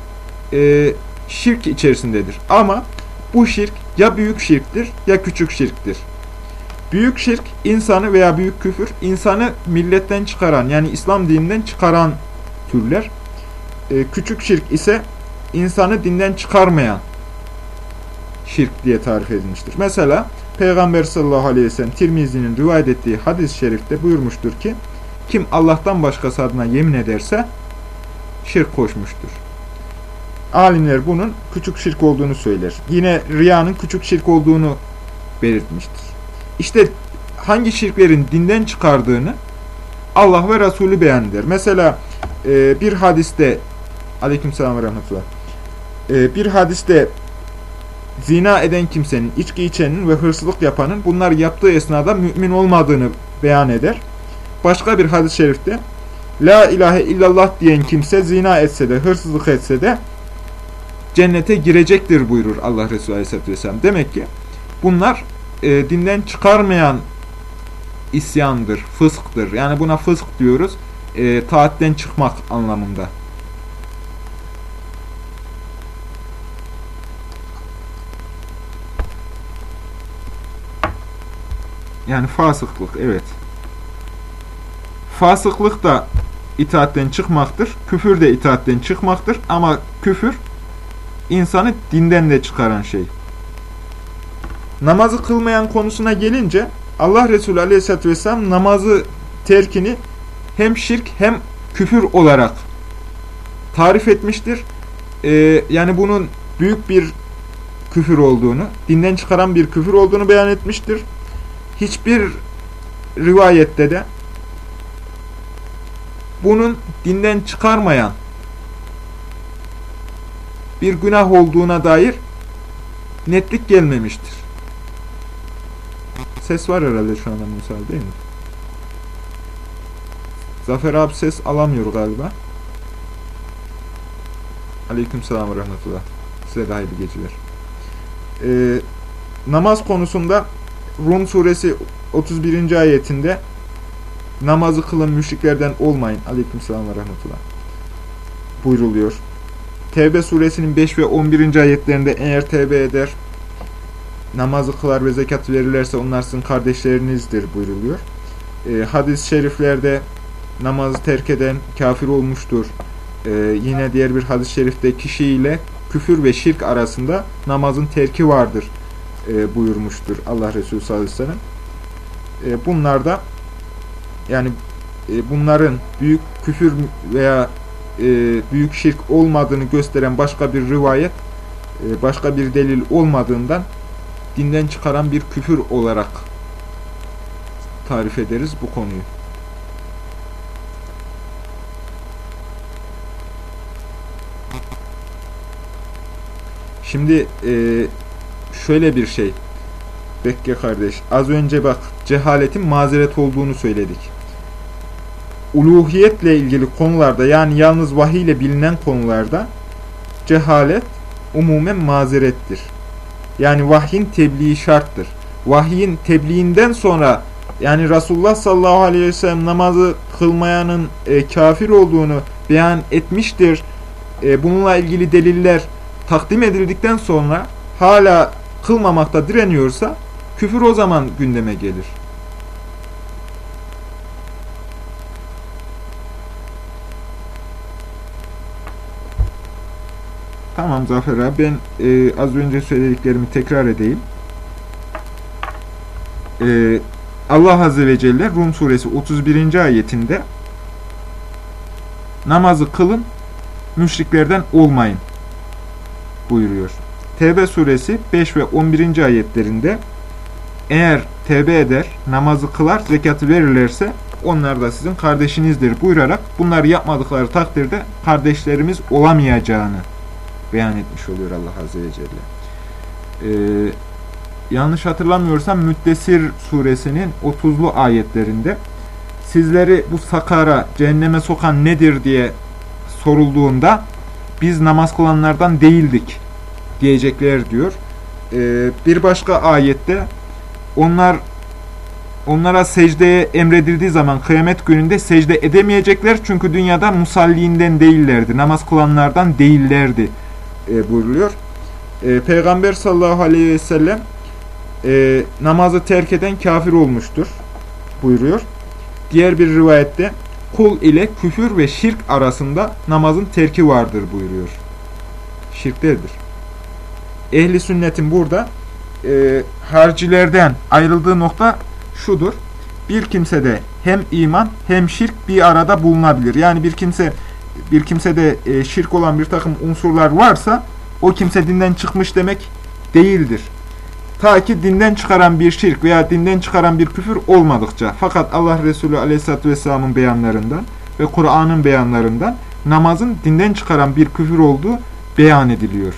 şirk içerisindedir. Ama bu şirk ya büyük şirktir ya küçük şirktir. Büyük şirk insanı veya büyük küfür insanı milletten çıkaran, yani İslam dininden çıkaran türler. Küçük şirk ise insanı dinden çıkarmayan şirk diye tarif edilmiştir. Mesela Peygamber sallallahu aleyhi ve sellem Tirmizi'nin rivayet ettiği hadis-i şerifte buyurmuştur ki kim Allah'tan başkası adına yemin ederse şirk koşmuştur. Alimler bunun küçük şirk olduğunu söyler. Yine riyanın küçük şirk olduğunu belirtmiştir. İşte hangi şirklerin dinden çıkardığını Allah ve Resulü beyan eder. Mesela bir hadiste aleykümselam ve rahmetullah bir hadiste zina eden kimsenin, içki içenin ve hırsızlık yapanın bunlar yaptığı esnada mümin olmadığını beyan eder. Başka bir hadis-i şerifte la ilahe illallah diyen kimse zina etse de, hırsızlık etse de cennete girecektir buyurur Allah Resulü Aleyhisselatü Vesselam. Demek ki bunlar dinden çıkarmayan isyandır, fısktır. Yani buna fısk diyoruz. Taatten çıkmak anlamında. Yani fasıklık, evet. Fasıklık da itaatten çıkmaktır. Küfür de itaatten çıkmaktır. Ama küfür insanı dinden de çıkaran şey. Namazı kılmayan konusuna gelince Allah Resulü Aleyhisselatü Vesselam namazı terkini hem şirk hem küfür olarak tarif etmiştir. Yani bunun büyük bir küfür olduğunu, dinden çıkaran bir küfür olduğunu beyan etmiştir. Hiçbir rivayette de bunun dinden çıkarmayan bir günah olduğuna dair netlik gelmemiştir. Ses var herhalde şu anda Musa, değil mi? Zafer abi ses alamıyor galiba. Aleykümselam ve rahmetullah. Size de hayırlı geceler. Namaz konusunda Rum suresi 31. ayetinde namazı kılın müşriklerden olmayın. Aleykümselam ve rahmetullah buyruluyor. Tevbe suresinin 5 ve 11. ayetlerinde eğer tevbe eder, namazı kılar ve zekat verirlerse onlar sizin kardeşlerinizdir buyruluyor. Hadis-i şeriflerde namazı terk eden kafir olmuştur. Yine diğer bir hadis-i şerifte kişiyle küfür ve şirk arasında namazın terki vardır buyurmuştur Allah Resulü sallallahu aleyhi ve sellem. Bunlar da yani bunların büyük küfür veya büyük şirk olmadığını gösteren başka bir rivayet, başka bir delil olmadığından dinden çıkaran bir küfür olarak tarif ederiz bu konuyu. Şimdi şöyle bir şey. Bekke kardeş, az önce bak cehaletin mazeret olduğunu söyledik. Uluhiyetle ilgili konularda, yani yalnız vahiy ile bilinen konularda cehalet umumen mazerettir. Yani vahyin tebliği şarttır. Vahyin tebliğinden sonra, yani Resulullah sallallahu aleyhi ve sellem namazı kılmayanın kafir olduğunu beyan etmiştir. Bununla ilgili deliller takdim edildikten sonra hala kılmamakta direniyorsa küfür o zaman gündeme gelir. Tamam Zafer abi, ben az önce söylediklerimi tekrar edeyim. Allah Azze ve Celle Rum suresi 31. ayetinde namazı kılın, müşriklerden olmayın buyuruyor. Tevbe suresi 5 ve 11. ayetlerinde eğer tevbe eder, namazı kılar, zekatı verirlerse onlar da sizin kardeşinizdir buyurarak bunları yapmadıkları takdirde kardeşlerimiz olamayacağını beyan etmiş oluyor Allah Azze ve Celle. Yanlış hatırlamıyorsam Müddessir suresinin 30'lu ayetlerinde sizleri bu sakara, cehenneme sokan nedir diye sorulduğunda biz namaz kılanlardan değildik diyecekler diyor. Bir başka ayette onlara secdeye emredildiği zaman kıyamet gününde secde edemeyecekler çünkü dünyada musalliğinden değillerdi, namaz kılanlardan değillerdi buyruluyor. Peygamber sallallahu aleyhi ve sellem namazı terk eden kafir olmuştur buyuruyor. Diğer bir rivayette kul ile küfür ve şirk arasında namazın terki vardır buyuruyor. Şirktedir. Ehli sünnetin burada haricilerden ayrıldığı nokta şudur. Bir kimsede hem iman hem şirk bir arada bulunabilir. Yani bir kimsede şirk olan bir takım unsurlar varsa o kimse dinden çıkmış demek değildir. Ta ki dinden çıkaran bir şirk veya dinden çıkaran bir küfür olmadıkça. Fakat Allah Resulü Aleyhisselatü Vesselam'ın beyanlarından ve Kur'an'ın beyanlarından namazın dinden çıkaran bir küfür olduğu beyan ediliyor.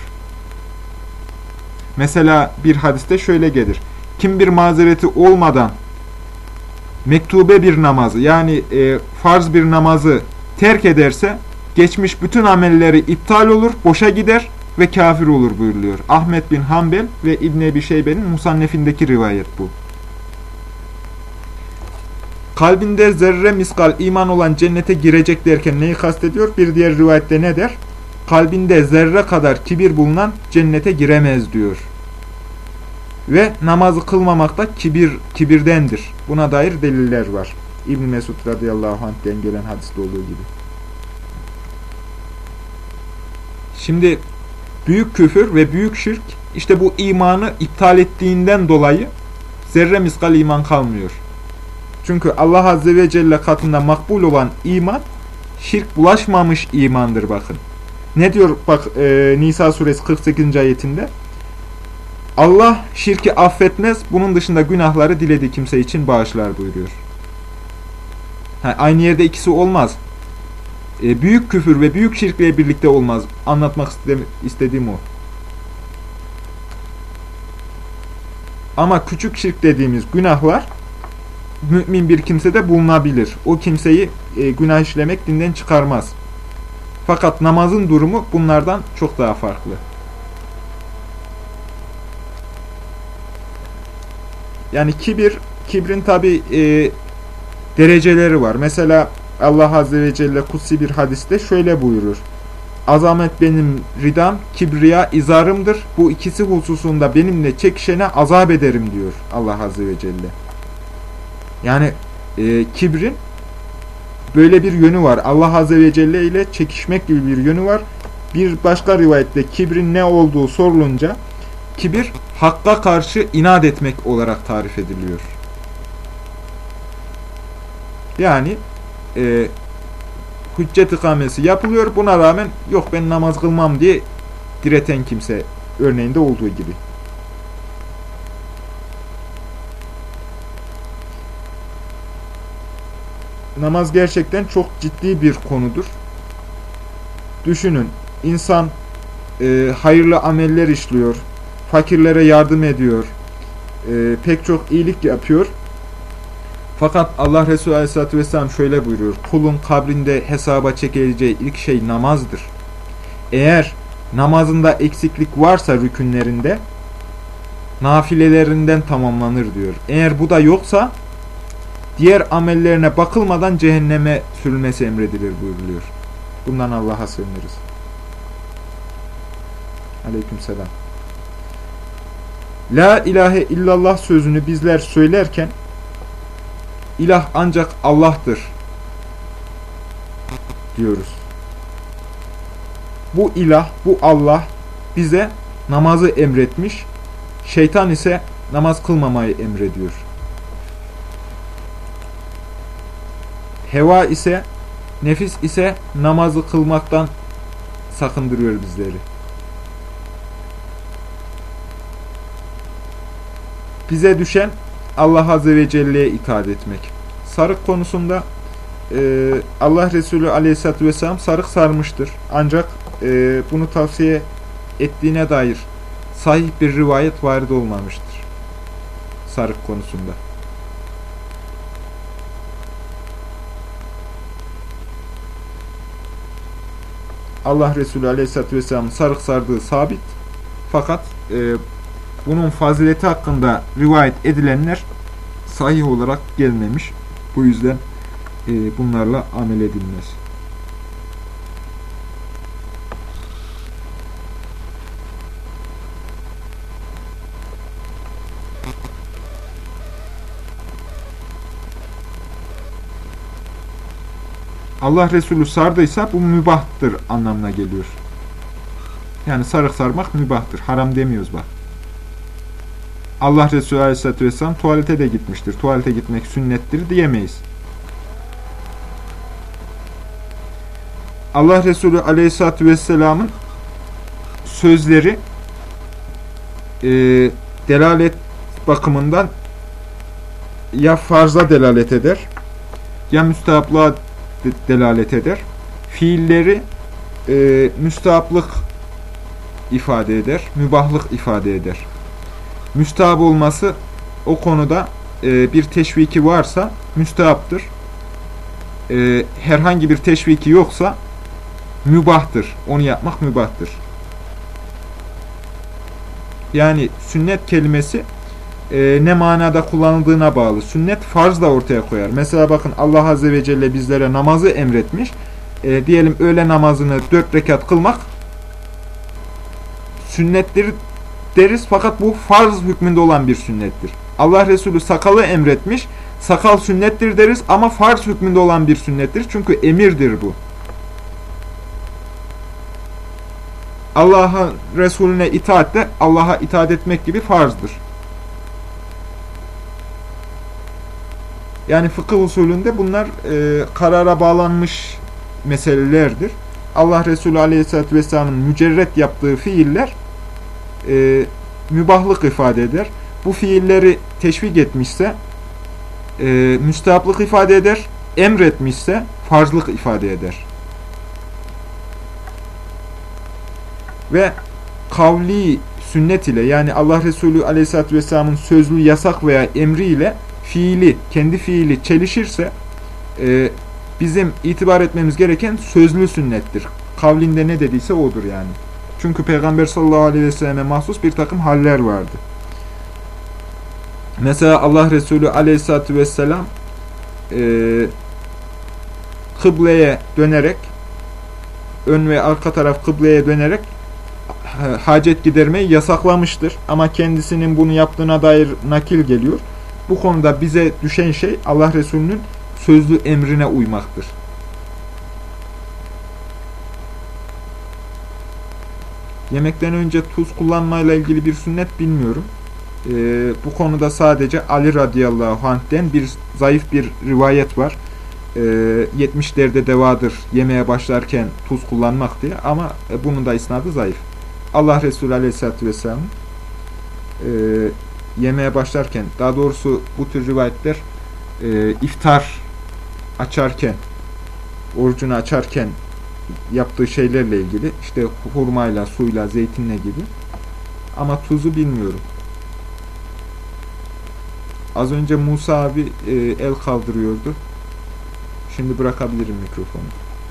Mesela bir hadiste şöyle gelir. Kim bir mazereti olmadan mektube bir namazı, yani farz bir namazı terk ederse geçmiş bütün amelleri iptal olur, boşa gider ve kafir olur buyuruluyor. Ahmet bin Hanbel ve İbn-i Ebi Şeybe'nin Musannef'indeki rivayet bu. Kalbinde zerre miskal iman olan cennete girecek derken neyi kastediyor? Bir diğer rivayette ne der? Kalbinde zerre kadar kibir bulunan cennete giremez diyor. Ve namazı kılmamak da kibirdendir. Buna dair deliller var. İbn Mesud radıyallahu anh'ten gelen hadiste olduğu gibi. Şimdi büyük küfür ve büyük şirk işte bu imanı iptal ettiğinden dolayı zerre miskal iman kalmıyor. Çünkü Allah Azze ve Celle katında makbul olan iman şirk bulaşmamış imandır bakın. Ne diyor bak Nisa suresi 48. ayetinde? Allah şirki affetmez, bunun dışında günahları dilediği kimse için bağışlar buyuruyor. Aynı yerde ikisi olmaz. Büyük küfür ve büyük şirkle birlikte olmaz. Anlatmak istediğim o. Ama küçük şirk dediğimiz günahlar mümin bir kimsede bulunabilir. O kimseyi günah işlemek dinden çıkarmaz. Fakat namazın durumu bunlardan çok daha farklı. Yani kibrin tabi dereceleri var. Mesela Allah Azze ve Celle kutsi bir hadiste şöyle buyurur. Azamet benim ridam, kibriya izarımdır. Bu ikisi hususunda benimle çekişene azap ederim diyor Allah Azze ve Celle. Yani kibrin böyle bir yönü var. Allah Azze ve Celle ile çekişmek gibi bir yönü var. Bir başka rivayette kibrin ne olduğu sorulunca kibir hakka karşı inat etmek olarak tarif ediliyor. Yani hüccet ikamesi yapılıyor. Buna rağmen yok ben namaz kılmam diye direten kimse örneğinde olduğu gibi. Namaz gerçekten çok ciddi bir konudur. Düşünün, insan hayırlı ameller işliyor, fakirlere yardım ediyor, pek çok iyilik yapıyor. Fakat Allah Resulü Aleyhisselatü Vesselam şöyle buyuruyor: kulun kabrinde hesaba çekileceği ilk şey namazdır. Eğer namazında eksiklik varsa rükünlerinde, nafilelerinden tamamlanır diyor. Eğer bu da yoksa diğer amellerine bakılmadan cehenneme sürülmesi emredilir buyuruluyor. Bundan Allah'a sığınırız. Aleykümselam. La ilahe illallah sözünü bizler söylerken ilah ancak Allah'tır diyoruz. Bu ilah, bu Allah bize namazı emretmiş, şeytan ise namaz kılmamayı emrediyor. Heva ise, nefis ise namazı kılmaktan sakındırıyor bizleri. Bize düşen Allah Azze ve Celle'ye itaat etmek. Sarık konusunda Allah Resulü Aleyhisselatü Vesselam sarık sarmıştır. Ancak bunu tavsiye ettiğine dair sahih bir rivayet varid olmamıştır. Sarık konusunda. Allah Resulü Aleyhisselatü Vesselam'ın sarık sardığı sabit. Fakat bunun fazileti hakkında rivayet edilenler sahih olarak gelmemiş. Bu yüzden bunlarla amel edilmez. Allah Resulü sardıysa bu mübahtır anlamına geliyor. Yani sarık sarmak mübahtır. Haram demiyoruz bak. Allah Resulü Aleyhisselatü Vesselam tuvalete de gitmiştir. Tuvalete gitmek sünnettir diyemeyiz. Allah Resulü Aleyhisselatü Vesselam'ın sözleri delalet bakımından ya farza delalet eder ya müstehaplığa delalet eder. Fiilleri müstehaplık ifade eder, mübahlık ifade eder. Müstehap olması o konuda bir teşviki varsa müstehaptır. Herhangi bir teşviki yoksa mübahtır. Onu yapmak mübahtır. Yani sünnet kelimesi ne manada kullanıldığına bağlı. Sünnet farz da ortaya koyar. Mesela bakın Allah Azze ve Celle bizlere namazı emretmiş. Diyelim öğle namazını 4 rekat kılmak sünnettir deriz fakat bu farz hükmünde olan bir sünnettir. Allah Resulü sakalı emretmiş. Sakal sünnettir deriz ama farz hükmünde olan bir sünnettir. Çünkü emirdir bu. Allah'a Resulüne itaat de Allah'a itaat etmek gibi farzdır. Yani fıkıh usulünde bunlar karara bağlanmış meselelerdir. Allah Resulü Aleyhisselatü Vesselam'ın mücerret yaptığı fiiller mübahlık ifade eder. Bu fiilleri teşvik etmişse müstehaplık ifade eder. Emretmişse farzlık ifade eder. Ve kavli sünnet ile yani Allah Resulü Aleyhisselatü Vesselam'ın sözlü yasak veya emri ile fiili, kendi fiili çelişirse bizim itibar etmemiz gereken sözlü sünnettir. Kavlinde ne dediyse odur yani. Çünkü Peygamber sallallahu aleyhi ve selleme mahsus bir takım haller vardı. Mesela Allah Resulü Aleyhisselatü Vesselam kıbleye dönerek, ön ve arka taraf kıbleye dönerek hacet gidermeyi yasaklamıştır. Ama kendisinin bunu yaptığına dair nakil geliyor. Bu konuda bize düşen şey Allah Resulü'nün sözlü emrine uymaktır. Yemekten önce tuz kullanmayla ilgili bir sünnet bilmiyorum. Bu konuda sadece Ali radıyallahu anh'ten bir zayıf bir rivayet var. 70'lerde devadır yemeye başlarken tuz kullanmak diye, ama bunun da isnadı zayıf. Allah Resulü Aleyhisselatü Vesselam yemeye başlarken, daha doğrusu bu tür rivayetler iftar açarken, orucunu açarken yaptığı şeylerle ilgili, işte hurmayla, suyla, zeytinle gibi. Ama tuzu bilmiyorum. Az önce Musa abi el kaldırıyordu. Şimdi bırakabilirim mikrofonu.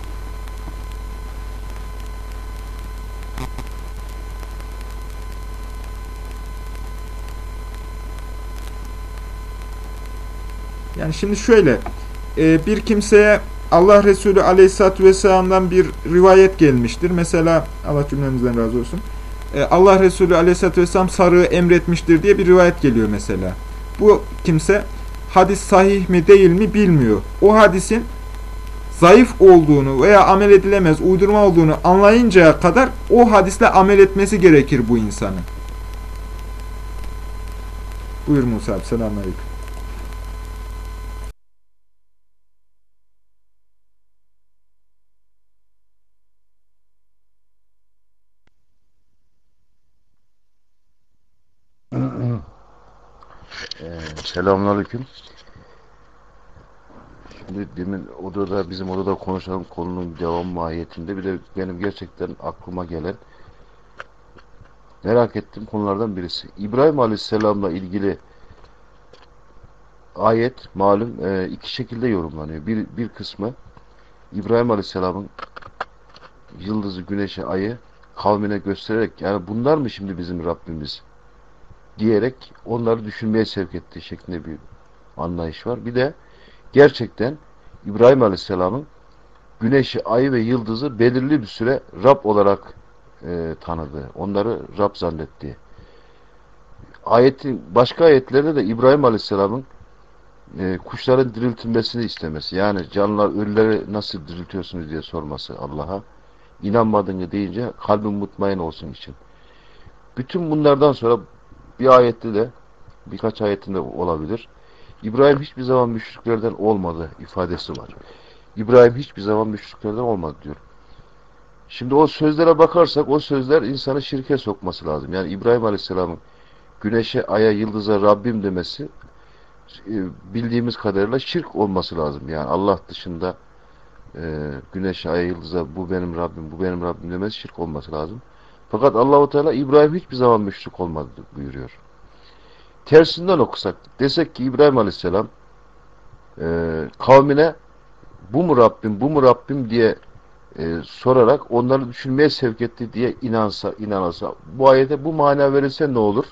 Yani şimdi şöyle, bir kimseye Allah Resulü Aleyhisselatü Vesselam'dan bir rivayet gelmiştir. Mesela, Allah cümlemizden razı olsun, Allah Resulü Aleyhisselatü Vesselam sarığı emretmiştir diye bir rivayet geliyor mesela. Bu kimse hadis sahih mi değil mi bilmiyor. O hadisin zayıf olduğunu veya amel edilemez, uydurma olduğunu anlayıncaya kadar o hadisle amel etmesi gerekir bu insanın. Buyur Musa abi, selamünaleyküm. Selamünaleyküm. Şimdi demin odada, bizim odada konuşan konunun devam mahiyetinde bir de benim gerçekten aklıma gelen, merak ettiğim konulardan birisi. İbrahim Aleyhisselam'la ilgili ayet malum iki şekilde yorumlanıyor. Bir kısmı İbrahim Aleyhisselam'ın yıldızı, güneşi, ayı kavmine göstererek, yani bunlar mı şimdi bizim Rabbimiz diyerek onları düşünmeye sevk ettiği şeklinde bir anlayış var. Bir de gerçekten İbrahim Aleyhisselam'ın güneşi, ayı ve yıldızı belirli bir süre Rab olarak tanıdığı, onları Rab zannettiği. Başka ayetlerde de İbrahim Aleyhisselam'ın kuşların diriltilmesini istemesi. Yani canlılar, ölüleri nasıl diriltiyorsunuz diye sorması Allah'a. İnanmadığını deyince kalbin mutmain olsun için. Bütün bunlardan sonra bir ayette de, birkaç ayetinde olabilir, İbrahim hiçbir zaman müşriklerden olmadı ifadesi var. İbrahim hiçbir zaman müşriklerden olmadı diyor. Şimdi o sözlere bakarsak, o sözler insanı şirke sokması lazım. Yani İbrahim Aleyhisselam'ın güneşe, aya, yıldıza Rabbim demesi bildiğimiz kadarıyla şirk olması lazım. Yani Allah dışında güneşe, aya, yıldıza bu benim Rabbim, bu benim Rabbim demesi şirk olması lazım. Fakat Allah-u Teala İbrahim hiçbir zaman müşrik olmadı buyuruyor. Tersinden okusak, desek ki İbrahim Aleyhisselam kavmine bu mu Rabbim, bu mu Rabbim diye sorarak onları düşünmeye sevk etti diye inanasa, bu ayete bu mana verilse ne olur?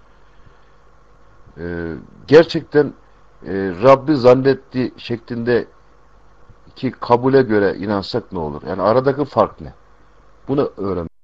Gerçekten Rabbi zannetti şeklinde ki kabule göre inansak ne olur? Yani aradaki fark ne? Bunu öğren.